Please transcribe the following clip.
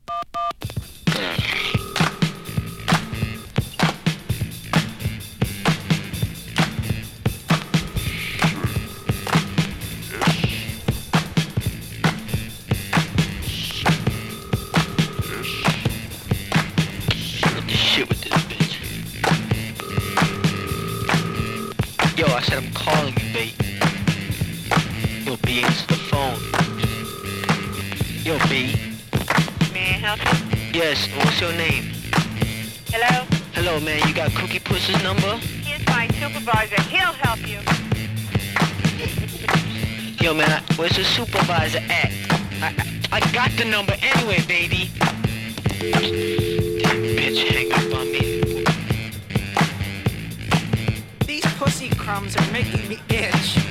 Shit with this bitch. Yo, I said I'm calling you, babe. Yo, B, answer the phone. Yo, B. May I help you? Yes, what's your name? Hello? Hello, man, you got Cookie Puss's number? Here's my supervisor. He'll help you. Yo, man, where's the supervisor at? I got the number anyway, baby. Damn bitch, hang up on me. These pussy crumbs are making me itch.